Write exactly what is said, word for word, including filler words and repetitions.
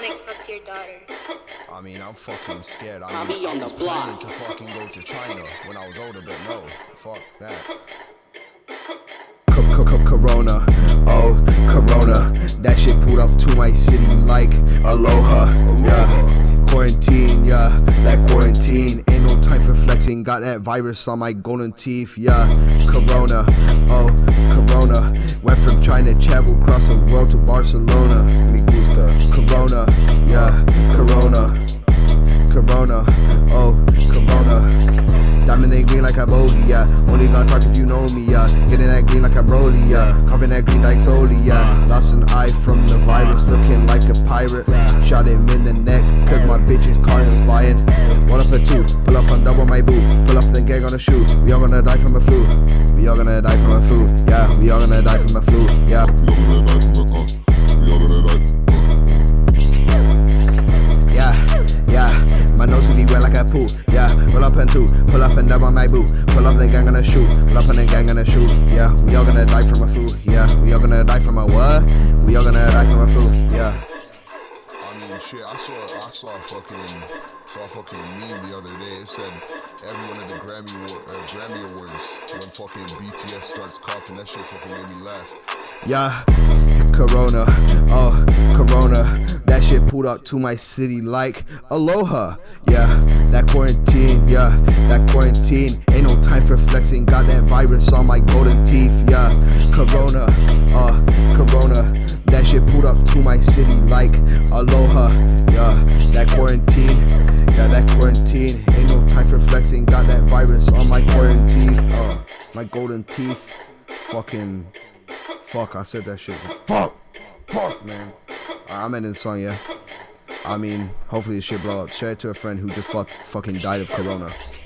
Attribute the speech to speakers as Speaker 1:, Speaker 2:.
Speaker 1: next fuck to your daughter?
Speaker 2: I mean, I'm fucking scared. I
Speaker 3: I'll
Speaker 2: mean,
Speaker 3: be
Speaker 2: I
Speaker 3: on
Speaker 2: was
Speaker 3: the block.
Speaker 2: planning to fucking go to China when I was older, but no, fuck that. Corona, oh, Corona, that shit pulled up to my city like aloha, yeah. Quarantine, yeah, that quarantine, ain't no time for flexing, got that virus on my golden teeth, yeah. Corona, oh, Corona, went from China, travel across the world to Barcelona. Corona, yeah, Corona, Corona, oh, Corona. Diamond they green like I'm bogey, yeah. Only gonna talk if you know me, yeah. Getting that green like I'm Broly, yeah. Coughing that green like Soli, yeah. Lost an eye from the virus, looking like a pirate. Shot him in the neck, cause my bitch is caught inspired. One up a two, pull up on double my boot. Pull up then gang on the shoot. We all gonna die from a flu. We all gonna die from a flu, yeah. We all gonna die from a flu, yeah. We all gonna die from a, uh, we all gonna die. My nose will be wet like a pool, yeah. Roll up and two, pull up and dub on my boot. Pull up then gang gonna shoot, pull up and then gang gonna shoot, yeah. We all gonna die from a flu, yeah. We all gonna die from a what? We all gonna die from a flu, yeah.
Speaker 4: I mean, shit, I saw, I saw a fucking, saw a fucking meme the other day. It said every one of the Grammy, uh, Grammy Awards, when fucking B T S starts coughing, that shit fucking made me laugh.
Speaker 2: Yeah, Corona, oh, Corona, that shit pulled up to my city like aloha, yeah. That quarantine, yeah, that quarantine, ain't no time for flexing, got that virus on my golden teeth, yeah. Corona, uh, Corona, that shit pulled up to my city like aloha, yeah. That quarantine, yeah, that quarantine, ain't no time for flexing, got that virus on my quarantine, uh, my golden teeth, fucking. Fuck, I said that shit. Fuck! Fuck, man. I'm ending the song, yeah. I mean, hopefully this shit blow up. Share it to a friend who just fucked, fucking died of corona.